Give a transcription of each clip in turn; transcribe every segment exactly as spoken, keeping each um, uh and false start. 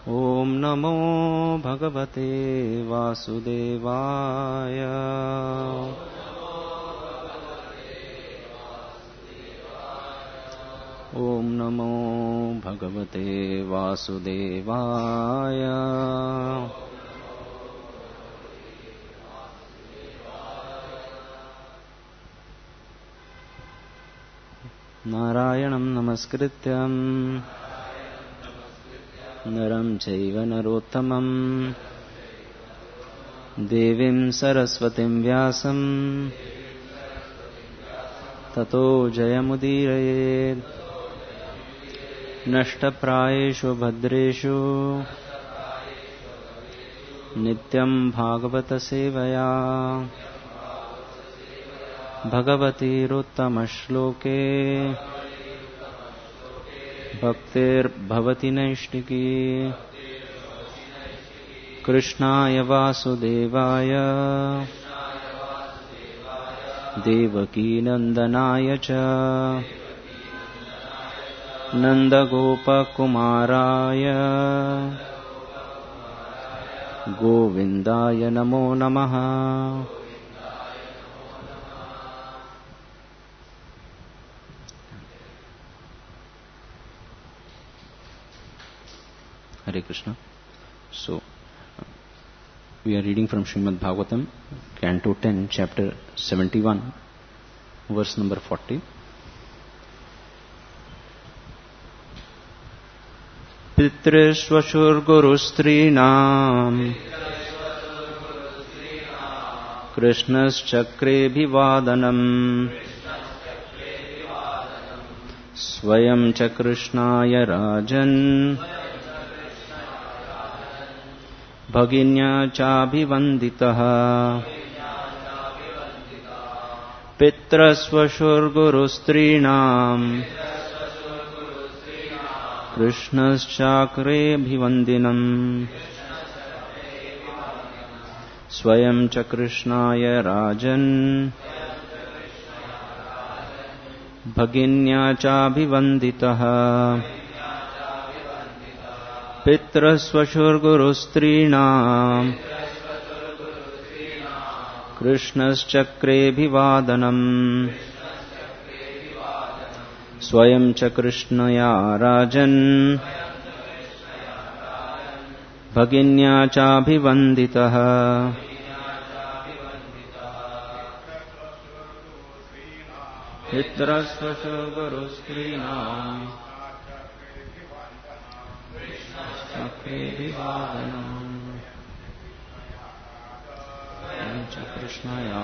ओम नमो भगवते वासुदेवाय। ओम नमो भगवते वासुदेवाय। नारायणं नमस्कृत्यं नरं चैव नरोत्तमं देवीं सरस्वतीं व्यासं ततो जयमुदीरयेत्। नष्टप्रायेषु भद्रेषु नित्यं भागवत सेवया भगवतीरुत्तमश्लोके भक्तिर्भवति नैष्टिकी। कृष्णाय वासुदेवाय देवकीनन्दनाय च नन्दगोपकुमाराय गोविन्दाय नमो नमः। Hare Krishna. So, we are reading from Srimad Bhagavatam, Canto ten, Chapter seventy-one, verse number forty. Pitrishvashurgurustrinam Krishnaschakrabhivadanam Swayam cha Krishnaya Rajan Bhaginya chabhivanditaha. Pitrasvashurgurustrinam Krishnashchakre bhivandinam Swayam cha Krishnaya Rajan Bhaginya chabhivanditaha. Pitrasvashurgurustrinam Krishnashchakre bhivadanam Swayam cha Krishnaya Rajan Bhaginya chabhivanditaha. Pitrasvashurgurustrinam Krishnashchakre bhivadanam Swayam cha Krishnaya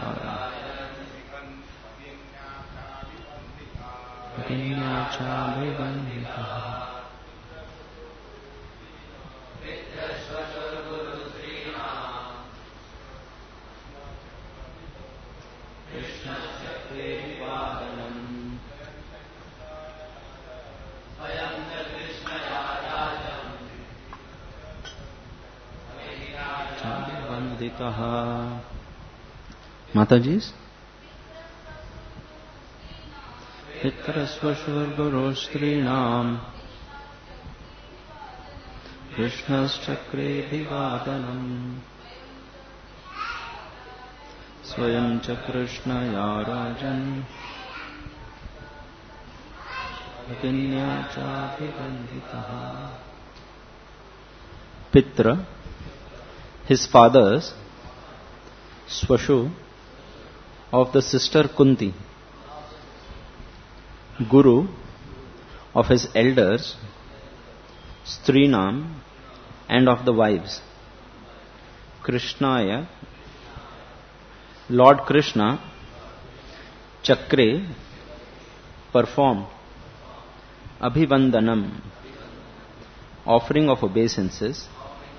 Bhaginya chabhivanditaha. Krishnashchakre bhivadanam Swayam cha Krishnaya Rajan chabhivanditaha. Mataji's Pitrasvashurgurustrinam Krishnashchakre bhivadanam Swayam cha Krishnaya Rajan Bhaginya chabhivanditaha. Pitra, his fathers, Swashu, of the sister Kunti, Guru, of his elders, Strinam, and of the wives, Krishnaya, Lord Krishna, Chakre, performed, Abhivandanam, offering of obeisances,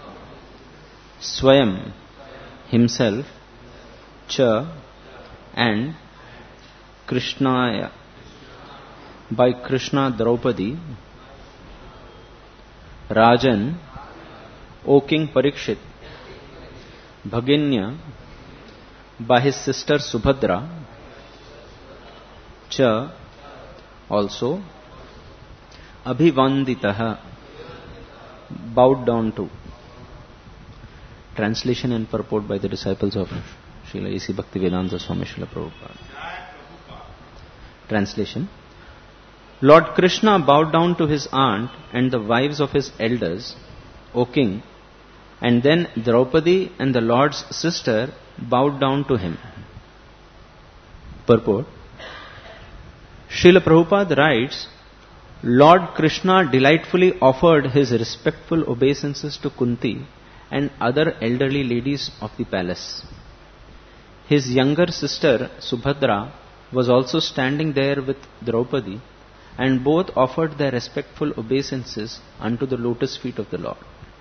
Swayam, himself, Cha, and Krishnaya, by Krishna Draupadi, Rajan, O King Parikshit, Bhaginya, by his sister Subhadra, Cha, also, Abhivanditaha, bowed down to. Translation and purport by the disciples of Srila A C Bhaktivedanta Swami Srila Prabhupada. Translation. Lord Krishna bowed down to his aunt and the wives of his elders, O king, and then Draupadi and the Lord's sister bowed down to him. Purport. Srila Prabhupada writes, Lord Krishna delightfully offered his respectful obeisances to Kunti and other elderly ladies of the palace. His younger sister Subhadra was also standing there with Draupadi, and both offered their respectful obeisances unto the lotus feet of the Lord.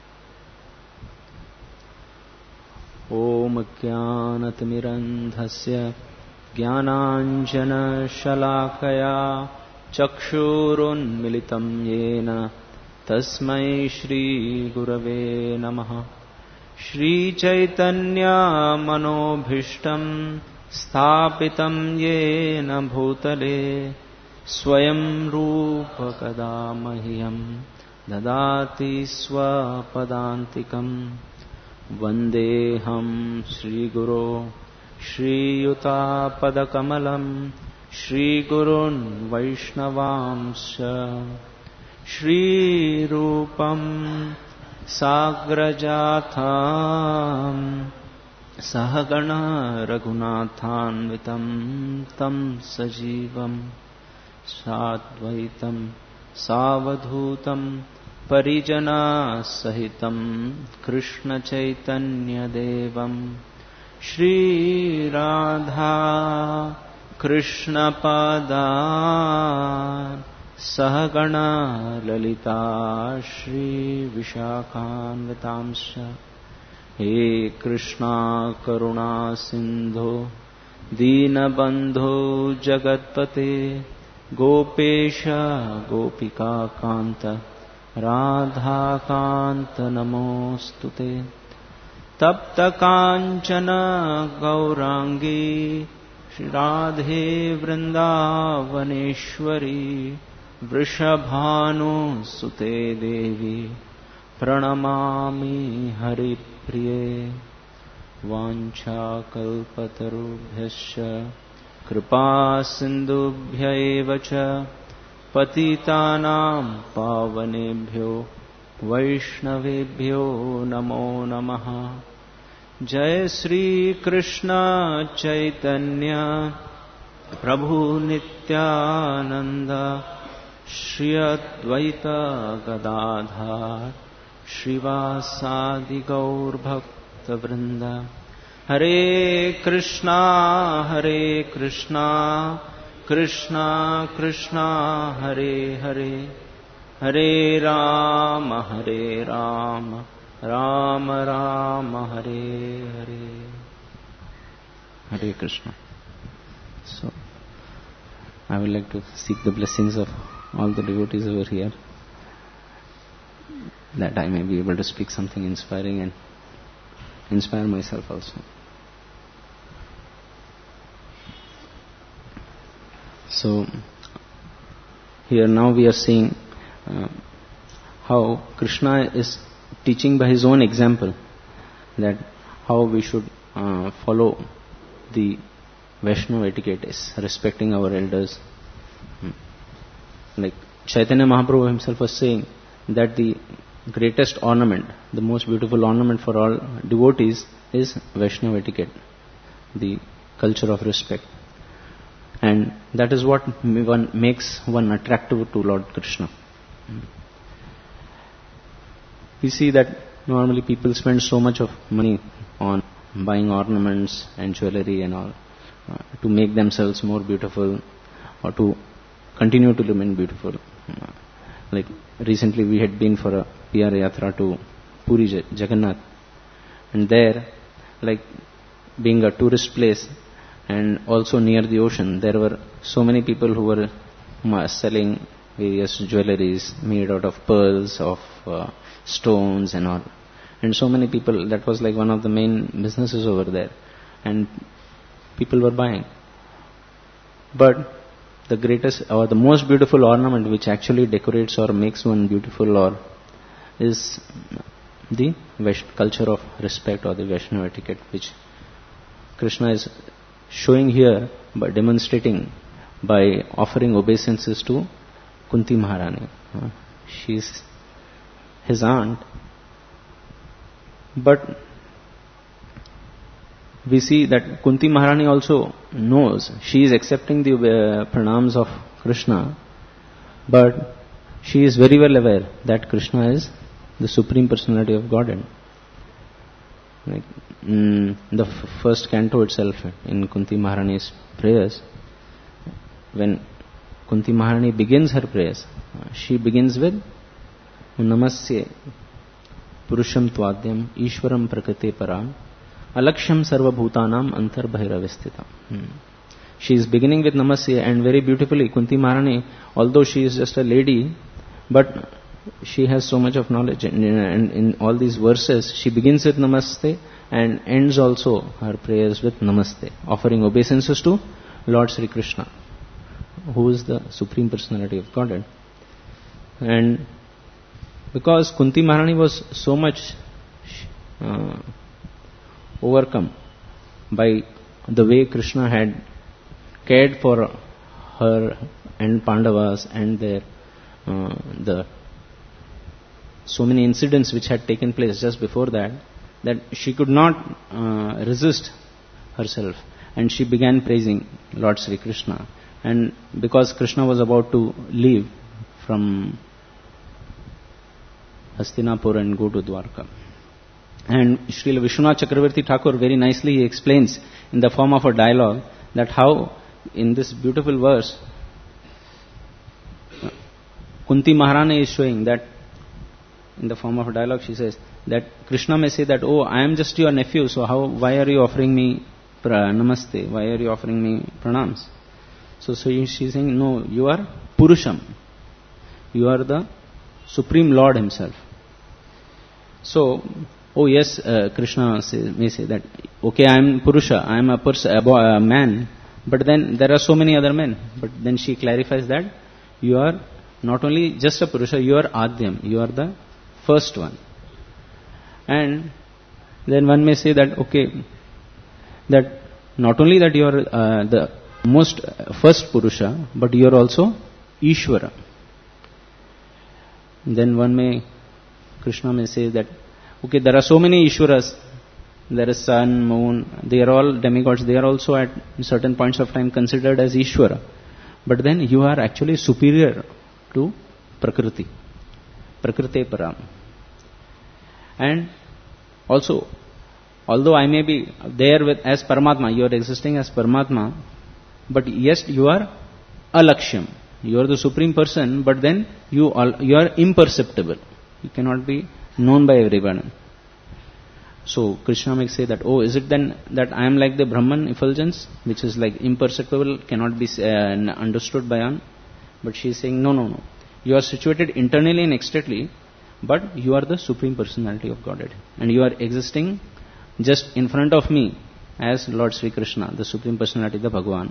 Om Jnanatimirandhasya Jnananjana Shalakaya Chakshurun Militam Yena Tasmai Shri Gurave Namaha Shri Chaitanya Manobhishtam Sthapitam Yena Bhutale Swayam Rupa Kadamahyam Dadati Swapadantikam Vandeham Shri Guru Shri Yuta Padakamalam Shri Gurun Vaishnavamsha Shri Rupam Sagrajatham Sahagana Raghunathanvitam Tam Sajivam Sadvaitam Savadhutam Parijana Sahitam Krishna Chaitanya Devam Shri Radha Krishna Pada Sahagana Lalita Shri Vishakhanvitamsha He Krishna Karuna Sindhu Deenabandhu Jagatpate Gopesha Gopika Kanta Radha Kanta Namostute Tapta Kanchana Gaurangi Shri Radhe Vrindavaneshwari Vrishabhanu Sute Devi Pranamami Hari Priye Vancha Kalpatarubhyascha Kripa Sindhubhya Evacha Patitanam Pavanebhyo Vaishnavebhyo Namo Namaha Jai Sri Krishna Chaitanya Prabhu Nityananda Shri Advaita Gadadhar Shrivasadi Gaur Bhakta Vrinda Hare Krishna Hare Krishna Krishna Krishna Hare Hare Hare Rama Hare Rama Rama Rama Hare Hare. Hare Krishna. So, I would like to seek the blessings of all the devotees over here, that I may be able to speak something inspiring and inspire myself also. So, here now we are seeing uh, how Krishna is teaching by his own example, that how we should uh, follow the Vaishnava etiquette is respecting our elders. Hmm. Like Chaitanya Mahaprabhu himself was saying that the greatest ornament, the most beautiful ornament for all devotees is Vaishnava etiquette, the culture of respect. And that is what one makes one attractive to Lord Krishna. Hmm. We see that normally people spend so much of money on buying ornaments and jewelry and all uh, to make themselves more beautiful or to continue to remain beautiful. Uh, like recently we had been for a P R Yatra to Puri Jagannath, and there, like being a tourist place and also near the ocean, there were so many people who were uh, selling various jewelries made out of pearls, of uh, stones and all. And so many people, that was like one of the main businesses over there. And people were buying. But the greatest or the most beautiful ornament which actually decorates or makes one beautiful or is the Vash- culture of respect or the Vaishnava etiquette, which Krishna is showing here by demonstrating by offering obeisances to Kunti Maharani. Uh, she is his aunt, but we see that Kunti Maharani also knows she is accepting the uh, pranams of Krishna, but she is very well aware that Krishna is the Supreme Personality of Godhead. Like mm, the f- first canto itself in Kunti Maharani's prayers, when Kunti Maharani begins her prayers, uh, she begins with Namasya Purusham Tvadyam Ishwaram Prakate Param Alaksham Sarva Bhutanam Antar Bhairavistita. Hmm. She is beginning with Namasya, and very beautifully Kunti Maharani, although she is just a lady, but she has so much of knowledge, and in, in, in all these verses she begins with Namaste and ends also her prayers with Namaste, offering obeisances to Lord Sri Krishna, who is the Supreme Personality of Godhead. And because Kunti Maharani was so much uh, overcome by the way Krishna had cared for her and Pandavas and their uh, the so many incidents which had taken place just before that, that she could not uh, resist herself, and she began praising Lord Sri Krishna. And because Krishna was about to leave from Hastinapur and go to Dwarka, and Srila Vishwanath Chakravarti Thakur very nicely explains in the form of a dialogue that how in this beautiful verse Kunti Maharani is showing that, in the form of a dialogue, she says that Krishna may say that, oh, I am just your nephew, so how, why are you offering me pra- namaste? Why are you offering me pranams? So, so she is saying, no, you are Purusham. You are the Supreme Lord Himself. So, oh yes, uh, Krishna say, may say that, okay, I am Purusha, I am a, pers- a, boy, a man, but then there are so many other men. But then she clarifies that you are not only just a Purusha, you are Adyam, you are the first one. And then one may say that, okay, that not only that you are uh, the most uh, first Purusha, but you are also Ishvara. Then one may, Krishna may say that, okay, there are so many Ishwaras, there is sun, moon, they are all demigods, they are also at certain points of time considered as Ishvara. But then you are actually superior to Prakriti, Prakrite Param. And also, although I may be there with as Paramatma, you are existing as Paramatma, but yes, you are Alakshyam. You are the Supreme Person, but then you are, you are imperceptible. You cannot be known by everyone. So Krishna may say that, oh, is it then that I am like the Brahman effulgence, which is like imperceptible, cannot be uh, understood by one? But she is saying, no, no, no. You are situated internally and externally, but you are the Supreme Personality of Godhead. And you are existing just in front of me as Lord Sri Krishna, the Supreme Personality, the Bhagavan.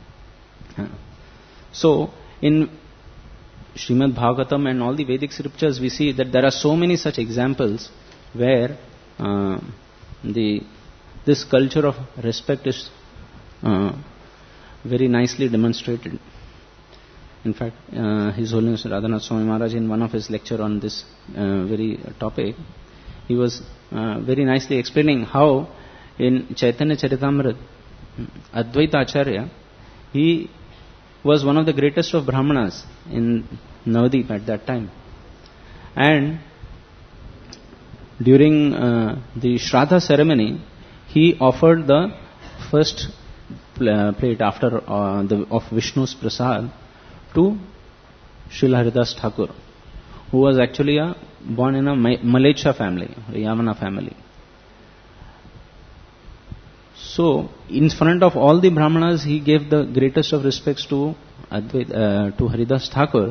So, in Srimad Bhagavatam and all the Vedic scriptures, we see that there are so many such examples where uh, the this culture of respect is uh, very nicely demonstrated. In fact, uh, His Holiness Radhanath Swami Maharaj, in one of his lecture on this uh, very topic, he was uh, very nicely explaining how in Chaitanya Charitamrita, Advaita Acharya, he was one of the greatest of Brahmanas in Navadip at that time. And during uh, the Shraddha ceremony, he offered the first pl- plate after uh, the of Vishnu's Prasad to Srila Haridas Thakur, who was actually a, born in a Malecha family, a Yamana family. So, in front of all the Brahmanas, he gave the greatest of respects to Advait, uh, to Haridas Thakur.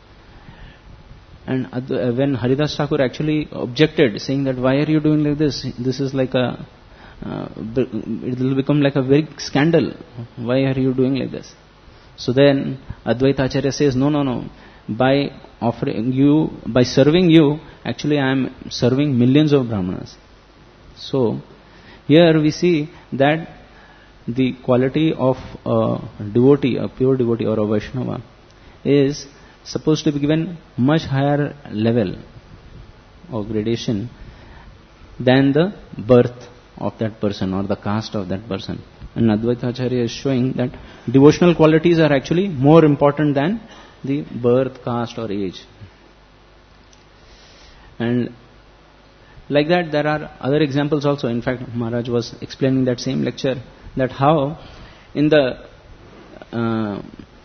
And Adv- uh, when Haridas Thakur actually objected, saying that, why are you doing like this? This is like a, uh, it will become like a big scandal. Why are you doing like this? So then Advaita Acharya says, no, no, no. By offering you, by serving you, actually I am serving millions of Brahmanas. So, here we see that the quality of a devotee, a pure devotee or a Vaishnava, is supposed to be given much higher level of gradation than the birth of that person or the caste of that person. And Advaita Acharya is showing that devotional qualities are actually more important than the birth, caste or age. And like that, there are other examples also. In fact, Maharaj was explaining that same lecture, that how in the uh,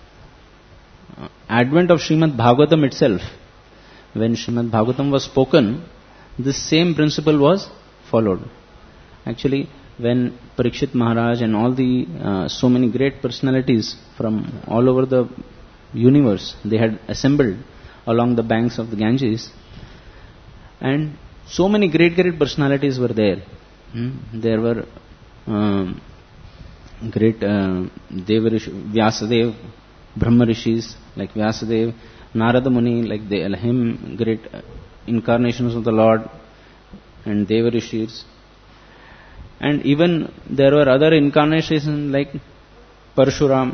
advent of Srimad Bhagavatam itself, when Srimad Bhagavatam was spoken, this same principle was followed. Actually, when Parikshit Maharaj and all the uh, so many great personalities from all over the universe, they had assembled along the banks of the Ganges, and so many great great personalities were there. Hmm? There were um, great uh, Devarishi, Vyasadeva, Brahma Rishis like Vyasadeva, Narada Muni like the him, great incarnations of the Lord, and Devarishis. And even there were other incarnations like Parshuram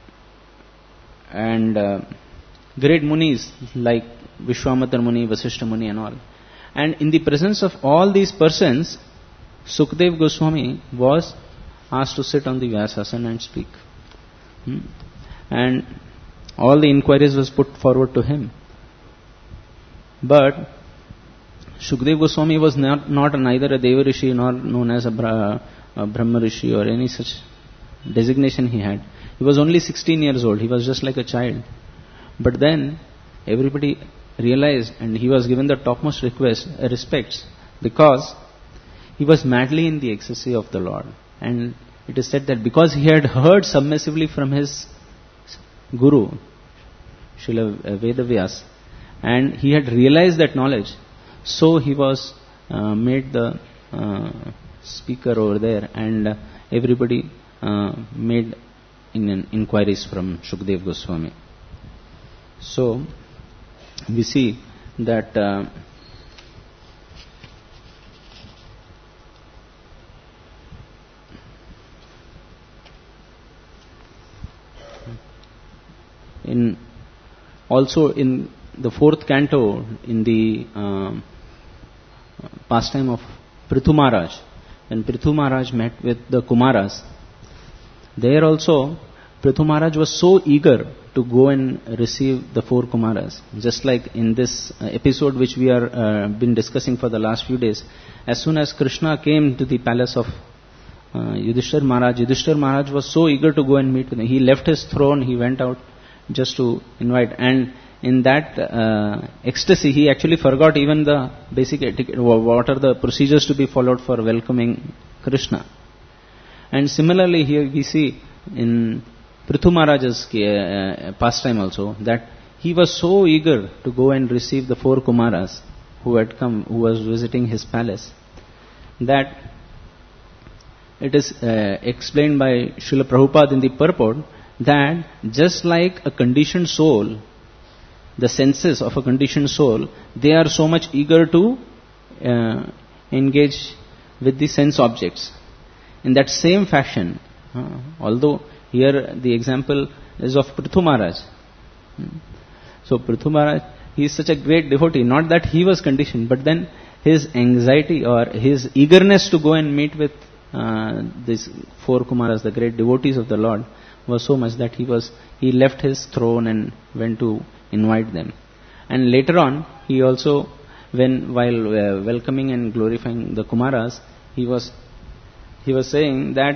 and uh, great munis like Vishwamitra Muni, Vasishtha Muni and all. And in the presence of all these persons, Sukdev Goswami was asked to sit on the Vyasasana and speak. Hmm? And all the inquiries was put forward to him. But Shukdev Goswami was not, not neither a Devarishi nor known as a, Bra, a Brahma Rishi or any such designation he had. He was only sixteen years old. He was just like a child. But then everybody realized, and he was given the topmost request, uh, respects, because he was madly in the ecstasy of the Lord. And it is said that because he had heard submissively from his Guru, Srila Vedavyas, and he had realized that knowledge, so he was uh, made the uh, speaker over there, and uh, everybody uh, made in, inquiries from Shukdev Goswami. So we see that uh, in also in the fourth canto, in the uh, pastime of Prithu Maharaj, when Prithu Maharaj met with the Kumaras, there also Prithu Maharaj was so eager to go and receive the four Kumaras. Just like in this uh, episode which we are uh, been discussing for the last few days, as soon as Krishna came to the palace of uh, Yudhishthir Maharaj, Yudhishthir Maharaj was so eager to go and meet with him. He left his throne, he went out just to invite, and in that uh, ecstasy he actually forgot even the basic etiquette, what are the procedures to be followed for welcoming Krishna. And similarly here we see in Prithu Maharaj's uh, pastime also, that he was so eager to go and receive the four Kumaras who had come, who was visiting his palace, that it is uh, explained by Srila Prabhupada in the purport that just like a conditioned soul, the senses of a conditioned soul, they are so much eager to uh, engage with the sense objects. In that same fashion, uh, although here the example is of Prithu Maharaj. So Prithu Maharaj, he is such a great devotee, not that he was conditioned, but then his anxiety or his eagerness to go and meet with uh, these four Kumaras, the great devotees of the Lord, was so much that he was he left his throne and went to invite them. And later on, he also, when while uh, welcoming and glorifying the Kumaras, he was he was saying that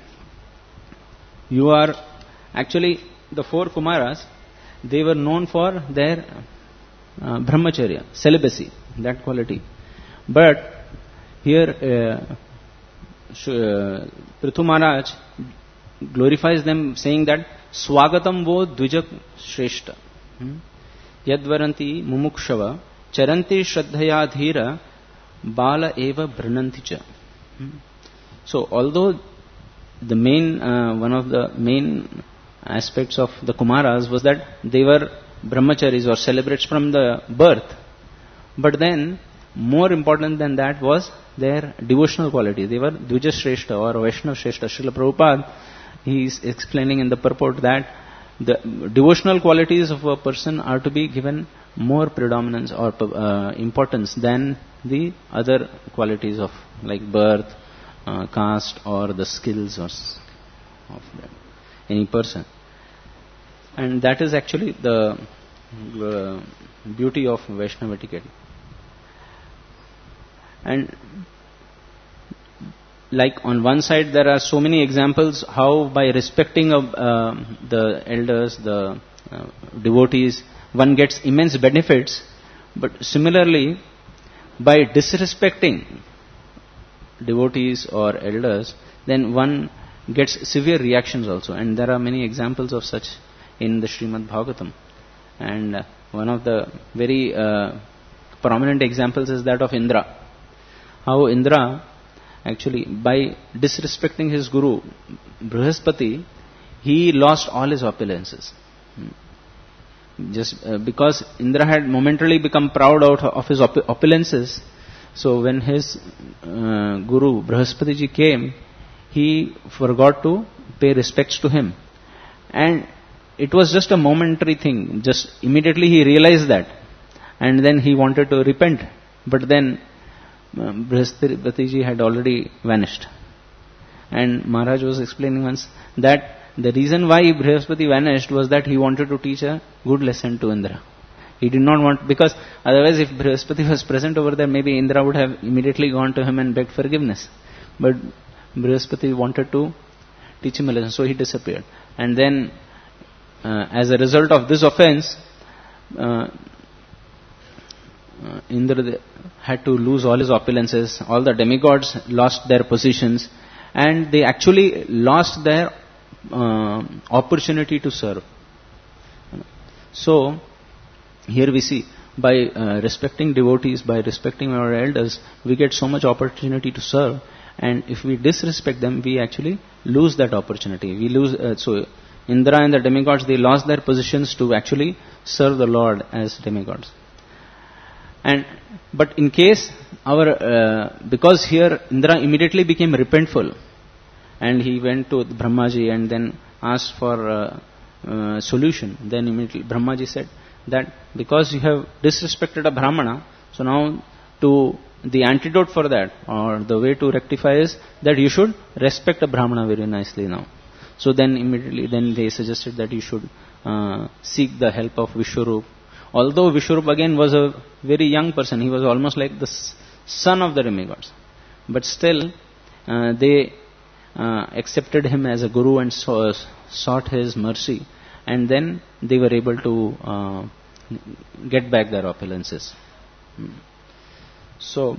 you are actually the four Kumaras, they were known for their uh, brahmacharya, celibacy, that quality. But here uh, uh, Prithu Maharaj glorifies them, saying that Swagatam vo dvijak shreshta yadvaranti mumukshava charanti shraddhaya dhira bala eva brunanti cha. So although the main uh, one of the main aspects of the Kumaras was that they were brahmacharis or celebrates from the birth, But then, more important than that was their devotional quality. They were Dvija Shrestha or Vaishnava Shrestha. Srila Prabhupada, he is explaining in the purport that the devotional qualities of a person are to be given more predominance or uh, importance than the other qualities of like birth, uh, caste, or the skills or s- of the, any person. And that is actually the uh, beauty of Vaishnava etiquette. And like on one side there are so many examples how by respecting of uh, the elders, the uh, devotees, one gets immense benefits, but similarly by disrespecting devotees or elders, then one gets severe reactions also. And there are many examples of such in the Srimad Bhagavatam. And uh, one of the very uh, prominent examples is that of Indra. How Indra, actually, by disrespecting his guru, Brihaspati, he lost all his opulences. Just uh, because Indra had momentarily become proud out of his op- opulences, so when his uh, guru, Brihaspati ji came, he forgot to pay respects to him. And it was just a momentary thing. Just immediately he realized that. And then he wanted to repent. But then uh, Brihaspati ji had already vanished. And Maharaj was explaining once that the reason why Brihaspati vanished was that he wanted to teach a good lesson to Indra. He did not want, because otherwise if Brihaspati was present over there, maybe Indra would have immediately gone to him and begged forgiveness. But Brihaspati wanted to teach him a lesson, so he disappeared. And then uh, as a result of this offense, uh, uh, Indra had to lose all his opulences, all the demigods lost their positions, and they actually lost their uh, opportunity to serve. So, here we see, by uh, respecting devotees, by respecting our elders, we get so much opportunity to serve. And if we disrespect them, we actually lose that opportunity. We lose. Uh, so, Indra and the demigods, they lost their positions to actually serve the Lord as demigods. And but in case our uh, because here Indra immediately became repentful, and he went to Brahmaji and then asked for uh, uh, solution. Then immediately Brahmaji said that because you have disrespected a Brahmana, so now to the antidote for that, or the way to rectify, is that you should respect a Brahmana very nicely now. So then immediately then they suggested that you should uh, seek the help of Vishwarup. Although Vishwarup again was a very young person, he was almost like the son of the demigods, but still uh, they uh, accepted him as a guru and saw, sought his mercy, and then they were able to uh, get back their opulences. So,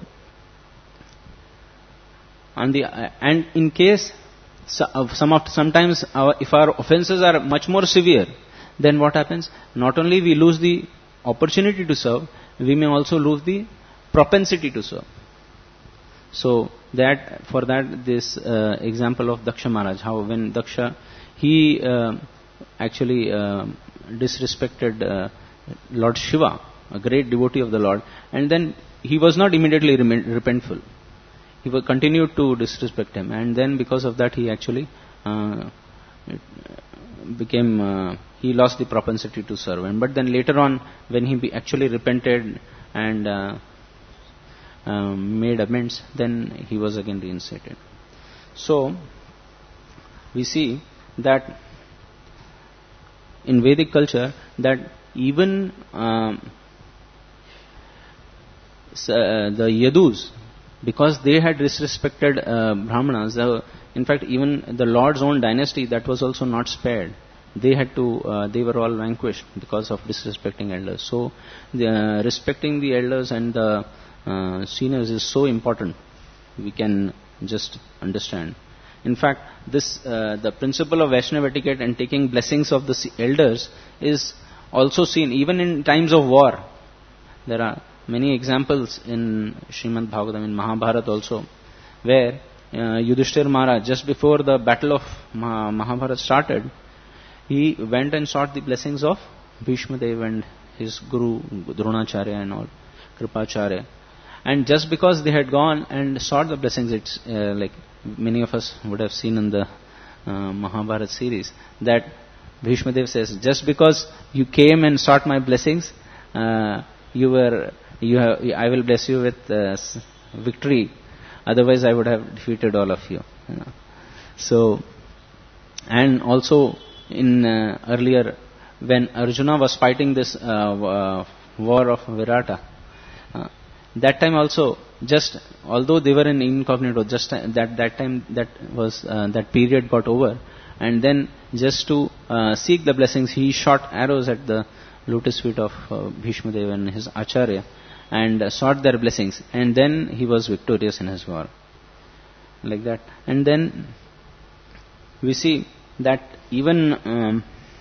on the uh, and in case so, uh, some of sometimes our, if our offenses are much more severe, then what happens? Not only we lose the opportunity to serve, we may also lose the propensity to serve. So that for that this uh, example of Daksha Maharaj, how when Daksha he uh, actually uh, disrespected uh, Lord Shiva, a great devotee of the Lord, and then he was not immediately repentful. He was continued to disrespect him, and then because of that he actually uh, became uh, he lost the propensity to serve. And but then later on, when he be actually repented and uh, uh, made amends, then he was again reinstated. So we see that in Vedic culture that even um, uh, the Yadus, because they had disrespected uh, Brahmanas, uh, in fact even the Lord's own dynasty, that was also not spared. They had to, uh, they were all vanquished because of disrespecting elders. So, the, uh, respecting the elders and the uh, seniors is so important. We can just understand. In fact, this uh, the principle of Vaishnava etiquette and taking blessings of the elders is also seen even in times of war. There are many examples in Srimad Bhagavatam, in Mahabharata also, where uh, Yudhishthira Maharaj, just before the battle of Mah- Mahabharata started, he went and sought the blessings of Bhishma Dev and his guru Dronacharya and all. Kripacharya. And just because they had gone and sought the blessings, it's uh, like many of us would have seen in the uh, Mahabharata series, that Bhishma Dev says, just because you came and sought my blessings, uh, you were, you have, I will bless you with uh, victory. Otherwise, I would have defeated all of you. You know. So, and also in uh, earlier, when Arjuna was fighting this uh, uh, war of Virata, uh, that time also, just although they were in incognito, just uh, that that time that was uh, that period got over, and then just to uh, seek the blessings, he shot arrows at the lotus feet of uh, Bhishma Dev and his Acharya, and uh, sought their blessings, and then he was victorious in his war, like that. And then we see that even um,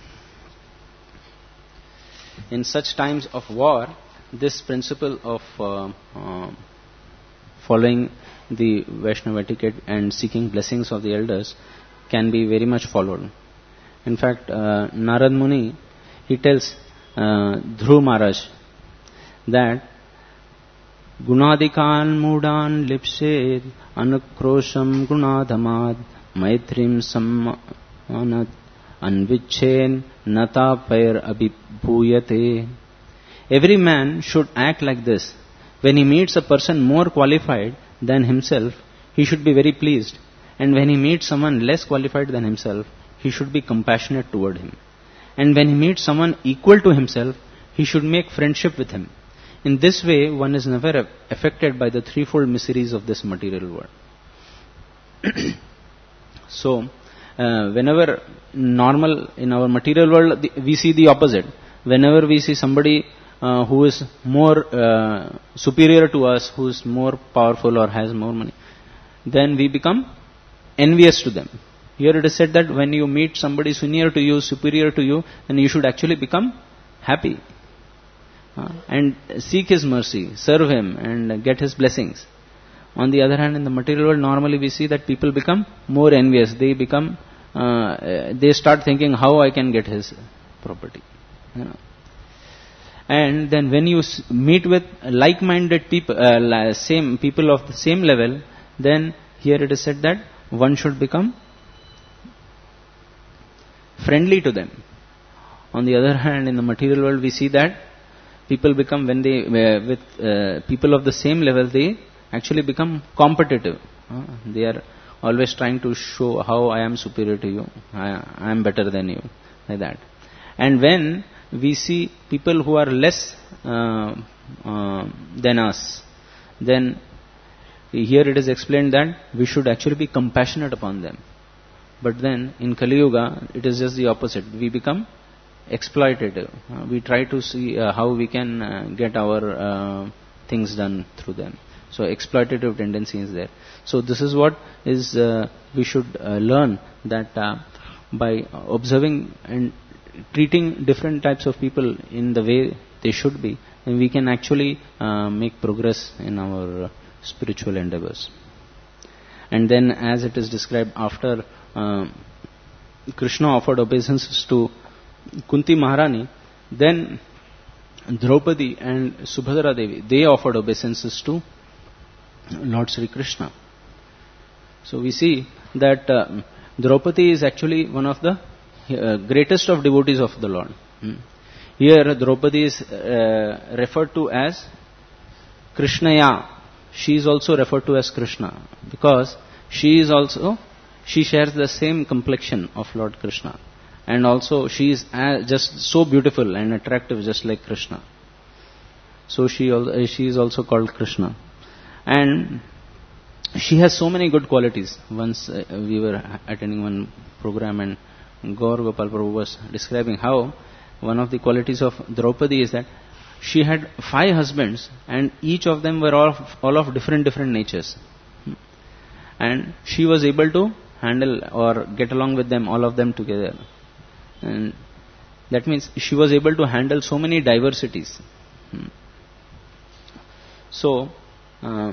in such times of war, this principle of uh, uh, following the Vaishnava etiquette and seeking blessings of the elders can be very much followed. In fact, uh, Narad Muni, he tells uh, Dhruv Maharaj that Gunadikan mudan lipsed anukrosham gunadhamad maitrim sammanat anvichen natapair abhibhuyate. Every man should act like this. When he meets a person more qualified than himself, he should be very pleased. And when he meets someone less qualified than himself, he should be compassionate toward him. And when he meets someone equal to himself, he should make friendship with him. In this way, one is never affected by the threefold miseries of this material world. So, uh, whenever normal in our material world, the, we see the opposite. Whenever we see somebody uh, who is more uh, superior to us, who is more powerful or has more money, then we become envious to them. Here it is said that when you meet somebody senior to you, superior to you, then you should actually become happy. Uh, and seek his mercy, serve him and get his blessings. On the other hand, in the material world, normally we see that people become more envious. They become, uh, they start thinking how I can get his property. You know. And then when you meet with like-minded people, uh, same people of the same level, then here it is said that one should become friendly to them. On the other hand, in the material world, we see that people become, when they, uh, with uh, people of the same level, they actually become competitive. Uh, they are always trying to show how I am superior to you, I, I am better than you, like that. And when we see people who are less uh, uh, than us, then here it is explained that we should actually be compassionate upon them. But then in Kali Yuga, it is just the opposite. We become exploitative. Uh, we try to see uh, how we can uh, get our uh, things done through them. So exploitative tendency is there. So this is what is uh, we should uh, learn, that uh, by observing and treating different types of people in the way they should be, then we can actually uh, make progress in our uh, spiritual endeavors. And then, as it is described, after uh, Krishna offered obeisances to Kunti Maharani, then Draupadi and Subhadra Devi, they offered obeisances to Lord Sri Krishna. So we see that uh, Draupadi is actually one of the uh, greatest of devotees of the Lord. Hmm. Here Draupadi is uh, referred to as Krishnaya. She is also referred to as Krishna because she is also, she shares the same complexion of Lord Krishna. And also she is uh, just so beautiful and attractive, just like Krishna. So she, al- she is also called Krishna. And she has so many good qualities. Once uh, we were attending one program and Gaur Gopal Prabhu was describing how one of the qualities of Draupadi is that she had five husbands and each of them were all of, all of different different natures. And she was able to handle or get along with them, all of them together. And that means she was able to handle so many diversities. So, uh,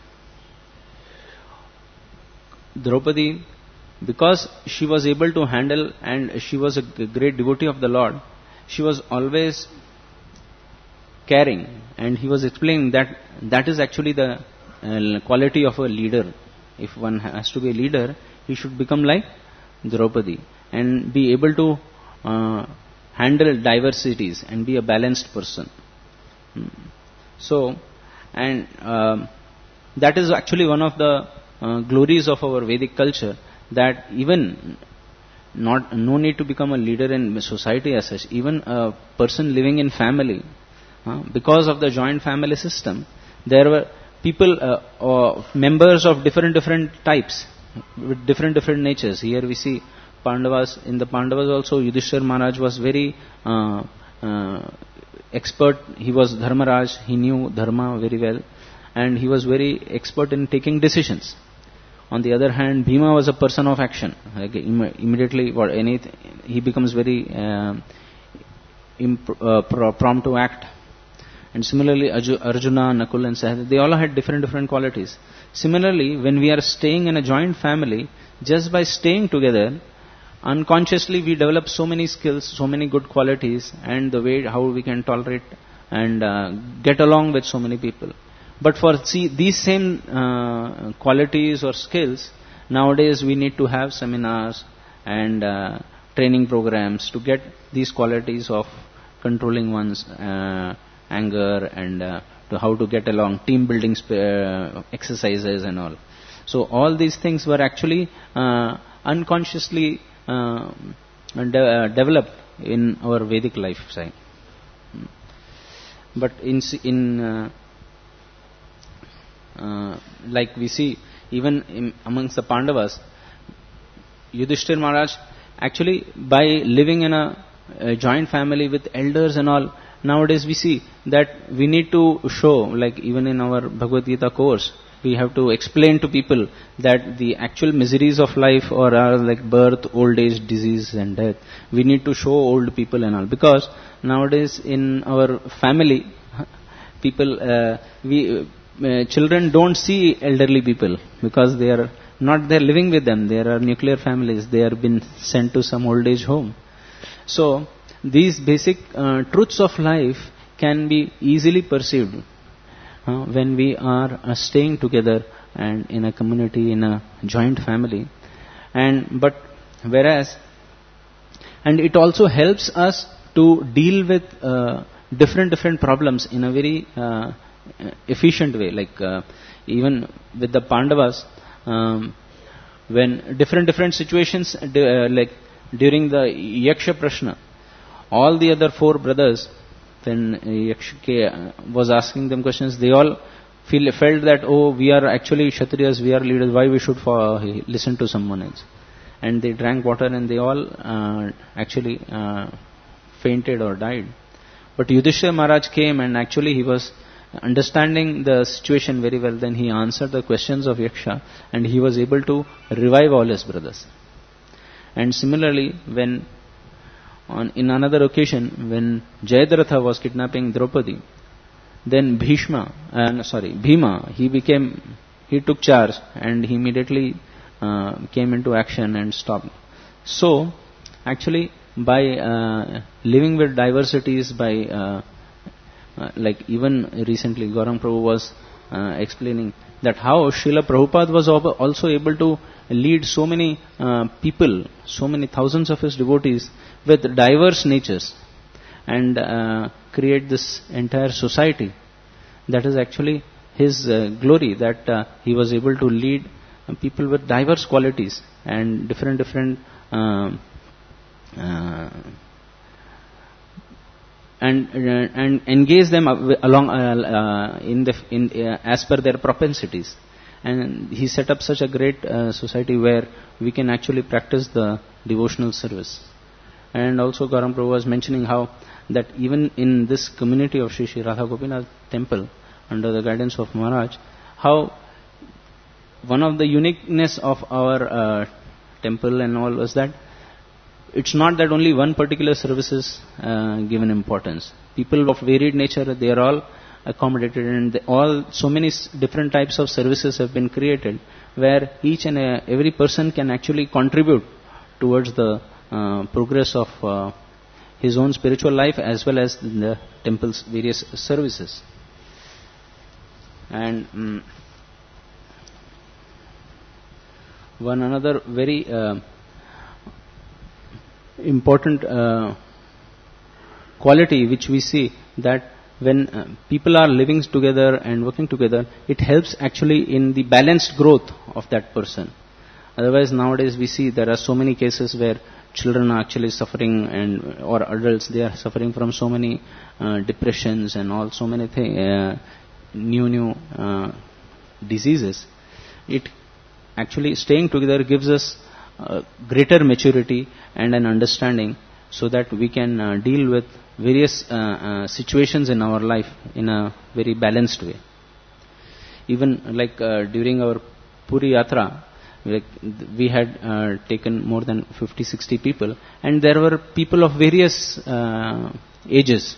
Draupadi, because she was able to handle and she was a great devotee of the Lord, she was always caring, and he was explaining that that is actually the uh, quality of a leader. If one has to be a leader, he should become like Draupadi and be able to uh, handle diversities and be a balanced person. So, and uh, that is actually one of the uh, glories of our Vedic culture, that even not no need to become a leader in society as such, even a person living in family, uh, because of the joint family system, there were people, uh, or members of different different types with different different natures. Here we see Pandavas. In the Pandavas also, Yudhishthira Maharaj was very uh, uh, expert. He was Dharmaraj. He knew Dharma very well, and he was very expert in taking decisions. On the other hand, Bhima was a person of action. Like Im- immediately, what anything, he becomes very uh, imp- uh, pr- prompt to act. And similarly, Arjuna, Nakul and Sahadeva, they all had different different qualities. Similarly, when we are staying in a joint family, just by staying together, unconsciously we develop so many skills, so many good qualities, and the way how we can tolerate and uh, get along with so many people. But for see, these same uh, qualities or skills, nowadays we need to have seminars and uh, training programs to get these qualities of controlling one's uh, anger and uh, to how to get along, team building sp- uh, exercises and all. So all these things were actually uh, unconsciously uh, de- uh, developed in our Vedic lifestyle. But in in uh, uh, like we see even in, amongst the Pandavas, Yudhishthira Maharaj actually by living in a, a joint family with elders and all. Nowadays we see that we need to show, like even in our Bhagavad Gita course, we have to explain to people that the actual miseries of life or are like birth, old age, disease and death. We need to show old people and all, because nowadays in our family, people, uh, we uh, children don't see elderly people because they are not there living with them. There are nuclear families. They are been sent to some old age home. So these basic uh, truths of life can be easily perceived uh, when we are uh, staying together and in a community, in a joint family. And but whereas, and it also helps us to deal with uh, different different problems in a very uh, efficient way. Like uh, even with the Pandavas, um, when different different situations, uh, like during the Yaksha Prashna, all the other four brothers, when Yakshike was asking them questions, they all feel, felt that, oh, we are actually Kshatriyas, we are leaders, why we should for, listen to someone else? And they drank water and they all uh, actually uh, fainted or died. But Yudhishthira Maharaj came and actually he was understanding the situation very well. Then he answered the questions of Yaksha and he was able to revive all his brothers. And similarly, when On, in another occasion, when Jayadratha was kidnapping Draupadi, then Bhishma, uh, sorry, Bhima, he became, he took charge and he immediately uh, came into action and stopped. So, actually, by uh, living with diversities, by uh, uh, like even recently, Gaurang Prabhu was uh, explaining that how Srila Prabhupada was also able to lead so many uh, people, so many thousands of his devotees with diverse natures and uh, create this entire society. That is actually his uh, glory, that uh, he was able to lead uh, people with diverse qualities and different different uh, uh, and uh, and engage them along uh, uh, in the in uh, as per their propensities. And he set up such a great uh, society where we can actually practice the devotional service. And also Gaurang Prabhu was mentioning how that even in this community of Sri Sri Radha Gopinath temple, under the guidance of Maharaj, how one of the uniqueness of our uh, temple and all was that it's not that only one particular service is uh, given importance. People of varied nature, they are all accommodated, and they all so many different types of services have been created where each and uh, every person can actually contribute towards the uh, progress of uh, his own spiritual life as well as in the temple's various services. And um, one another very uh, important uh, quality which we see, that when uh, people are living together and working together, it helps actually in the balanced growth of that person. Otherwise, nowadays we see there are so many cases where children are actually suffering, and or adults, they are suffering from so many uh, depressions and all, so many things, uh, new new uh, diseases. It actually, staying together gives us uh, greater maturity and an understanding, so that we can uh, deal with various uh, uh, situations in our life in a very balanced way. Even like uh, during our Puri Yatra, like we had uh, taken more than fifty sixty people, and there were people of various uh, ages.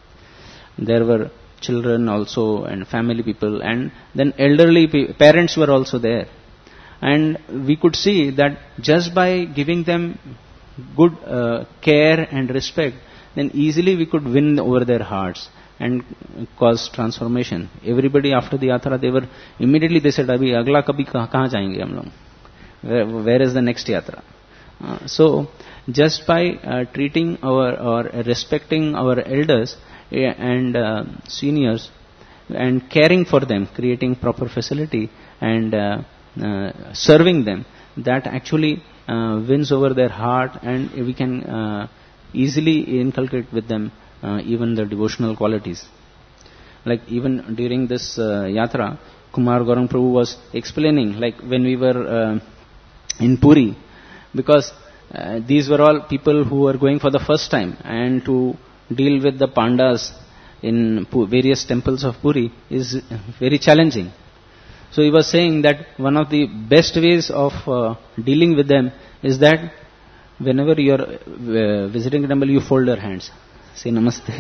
There were children also, and family people, and then elderly pa- parents were also there. And we could see that just by giving them good uh, care and respect, then easily we could win over their hearts and cause transformation. Everybody after the yatra, they were immediately, they said, "Abhi agla kabhi kahan jayenge hum log? Where, where is the next yatra?" Uh, so, just by uh, treating our or respecting our elders uh, and uh, seniors and caring for them, creating proper facility and uh, uh, serving them, that actually uh, wins over their heart, and we can uh, easily inculcate with them uh, even the devotional qualities. Like even during this uh, yatra, Kumar Gaurang Prabhu was explaining, like when we were uh, in Puri, because uh, these were all people who were going for the first time, and to deal with the pandas in Pu- various temples of Puri is very challenging. So he was saying that one of the best ways of uh, dealing with them is that whenever you are uh, visiting a temple, you fold your hands, say namaste.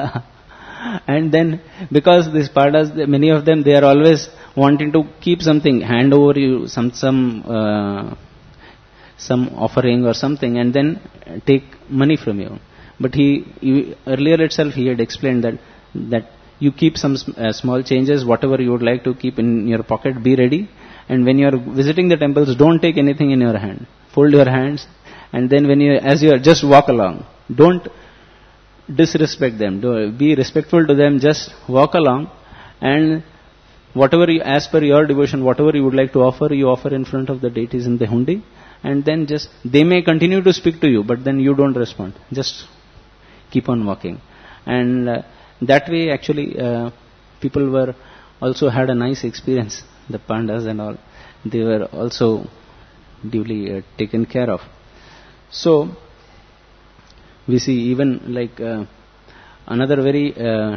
And then, because these pandas, many of them, they are always wanting to keep something, hand over you some some uh, some offering or something, and then take money from you. But he, he earlier itself he had explained that that you keep some uh, small changes, whatever you would like to keep in your pocket, be ready. And when you are visiting the temples, don't take anything in your hand. Fold your hands, and then when you, as you are, just walk along. Don't disrespect them. Do, be respectful to them. Just walk along, and whatever you, as per your devotion, whatever you would like to offer, you offer in front of the deities in the hundi, and then just, they may continue to speak to you, but then you don't respond. Just keep on walking, and uh, that way actually uh, people were also had a nice experience. The pandas and all, they were also duly uh, taken care of. So we see even like uh, another very uh,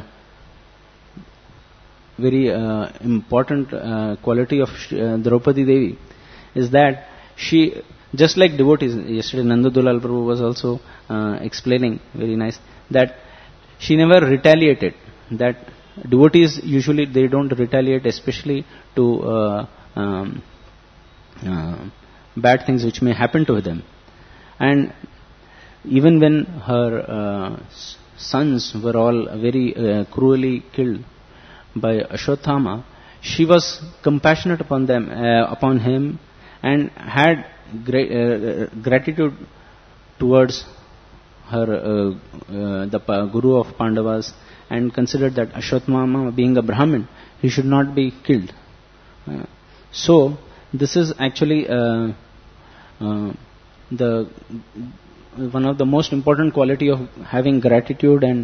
very uh, important uh, quality of uh, Draupadi Devi is that she, just like devotees, yesterday Nanda Dulal Prabhu was also uh, explaining, very nice, that she never retaliated. That devotees usually they don't retaliate, especially to uh, um, uh, bad things which may happen to them. And even when her uh, sons were all very uh, cruelly killed by Ashwatthama, she was compassionate upon them, uh, upon him, and had gra- uh, gratitude towards her, uh, uh, the pa- guru of Pandavas, and considered that Ashwatthama, being a Brahmin, he should not be killed. Uh, so this is actually uh, uh, the one of the most important quality of having gratitude and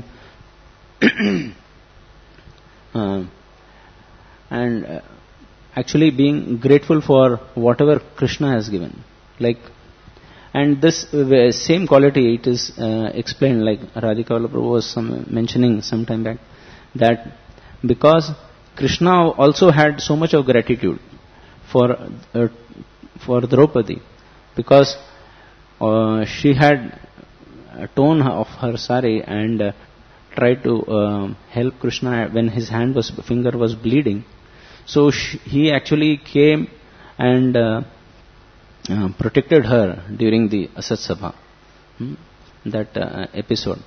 uh, and uh, actually being grateful for whatever Krishna has given. Like, and this uh, same quality, it is uh, explained, like Radhika Prabhu was some, mentioning some time back, that because Krishna also had so much of gratitude for uh, for Draupadi, because uh, she had torn off her sari and uh, tried to uh, help Krishna when his hand was finger was bleeding. So she, he actually came and uh, uh, protected her during the Asat Sabha. Hmm? that uh, episode.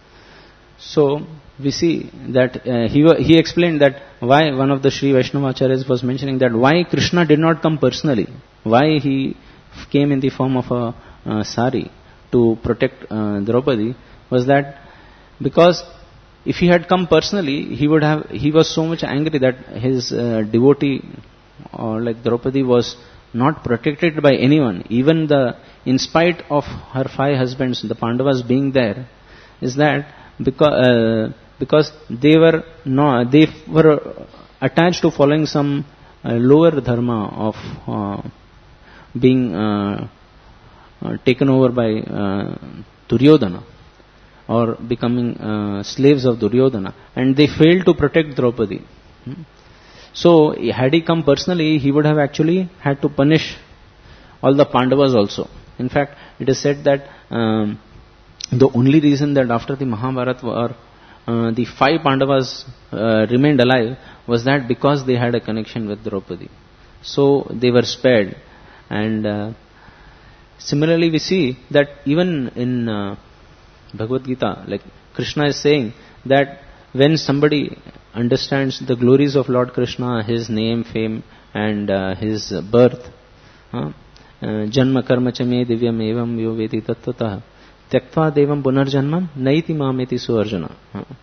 So we see that uh, he he explained that why one of the Sri Vaishnavacharyas was mentioning that why Krishna did not come personally, why he came in the form of a uh, sari to protect uh, Draupadi, was that because if he had come personally, he would have he was so much angry that his uh, devotee or like Draupadi was not protected by anyone, even the in spite of her five husbands, the Pandavas being there, is that because uh, because they were no, they were attached to following some uh, lower dharma of uh, being uh, uh, taken over by uh, Duryodhana or becoming uh, slaves of Duryodhana, and they failed to protect Draupadi. Hmm. So had he come personally, he would have actually had to punish all the Pandavas also. In fact, it is said that um, the only reason that after the Mahabharata war, uh, the five Pandavas uh, remained alive was that because they had a connection with Draupadi. So they were spared. And uh, similarly we see that even in uh, Bhagavad Gita, like Krishna is saying that when somebody understands the glories of Lord Krishna, his name, fame and uh, his birth, uh, Janma karma chame divyam evam yo veti tattvataha tyaktva devam punarjanmam naiti mameti suarjuna.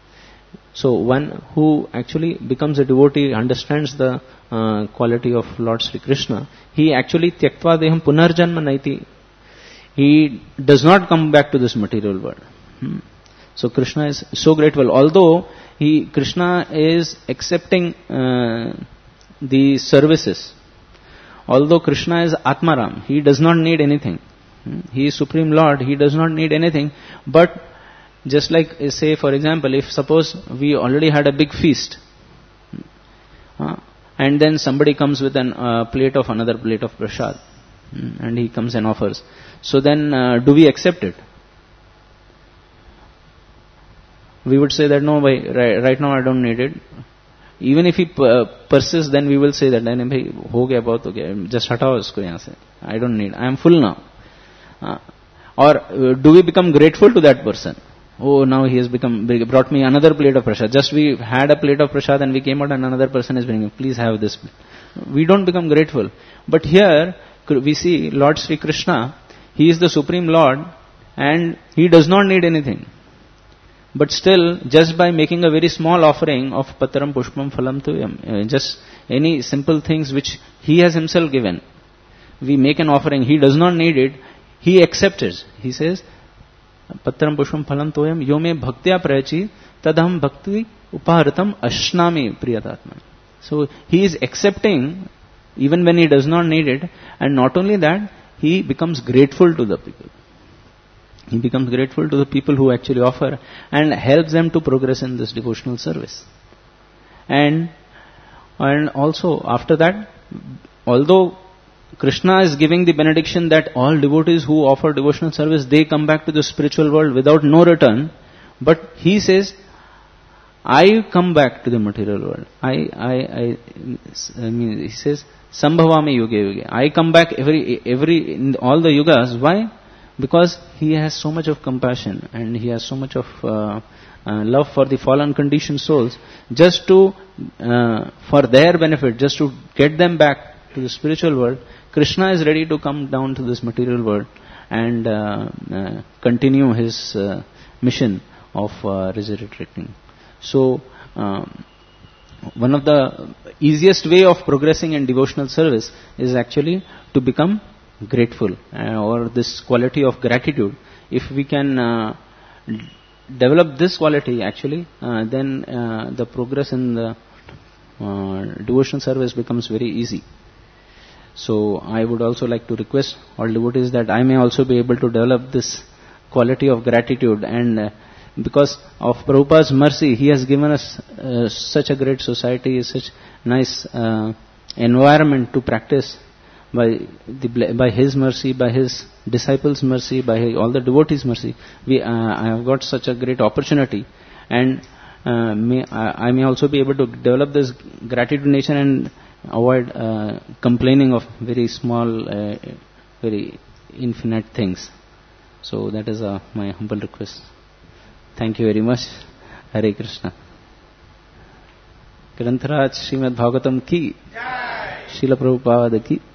So one who actually becomes a devotee, understands the uh, quality of Lord Sri Krishna, he actually tyaktva devam punarjanma naiti, he does not come back to this material world. Hmm. So Krishna is so grateful. Although he Krishna is accepting uh, the services, although Krishna is Atmaram, he does not need anything. Hmm. He is Supreme Lord, he does not need anything. But just like, say for example, if suppose we already had a big feast, uh, and then somebody comes with a uh, plate of another plate of prasad, hmm, and he comes and offers. So then uh, do we accept it? We would say that no, bhai, right, right now I don't need it. Even if he uh, persists, then we will say that bhai, ho gaya, bahut ho gaya, just hatao isko yahan se. I don't need, I am full now. Uh, or uh, do we become grateful to that person? Oh, now he has become brought me another plate of prasad. Just we had a plate of prasad and we came out and another person is bringing, please have this. We don't become grateful. But here we see Lord Sri Krishna, he is the Supreme Lord and he does not need anything. But still, just by making a very small offering of Patram Pushpam Phalam Tuyam, uh, just any simple things which he has himself given, we make an offering, he does not need it, he accepts it. He says, Patram Pushpam Phalam Tuyam Yome Bhaktya Prachi Tadham Bhakti Upaharatam Ashnami Priyatatma. So he is accepting even when he does not need it, and not only that, he becomes grateful to the people. He becomes grateful to the people who actually offer and helps them to progress in this devotional service. And and also after that, although Krishna is giving the benediction that all devotees who offer devotional service, they come back to the spiritual world without no return, but he says, I come back to the material world. I, I, I, I mean, he says, Sambhavami yuge yuge. I come back every, every, in all the yugas. Why? Because he has so much of compassion and he has so much of uh, uh, love for the fallen conditioned souls, just to, uh, for their benefit, just to get them back to the spiritual world. Krishna is ready to come down to this material world and uh, uh, continue his uh, mission of uh, resurrecting. So, um, one of the easiest way of progressing in devotional service is actually to become grateful, uh, or this quality of gratitude. If we can uh, d- develop this quality actually, uh, then uh, the progress in the uh, devotional service becomes very easy. So I would also like to request all devotees that I may also be able to develop this quality of gratitude, and uh, because of Prabhupada's mercy, he has given us uh, such a great society, such nice uh, environment to practice. By the by His mercy, by His disciples' mercy, by his, all the devotees' mercy, we uh, I have got such a great opportunity, and uh, may I, I may also be able to develop this gratitude nature and avoid uh, complaining of very small, uh, very infinite things. So that is uh, my humble request. Thank you very much. Hare Krishna. Grantaraj Srimad Bhagavatam ki, Srila Prabhupada ki.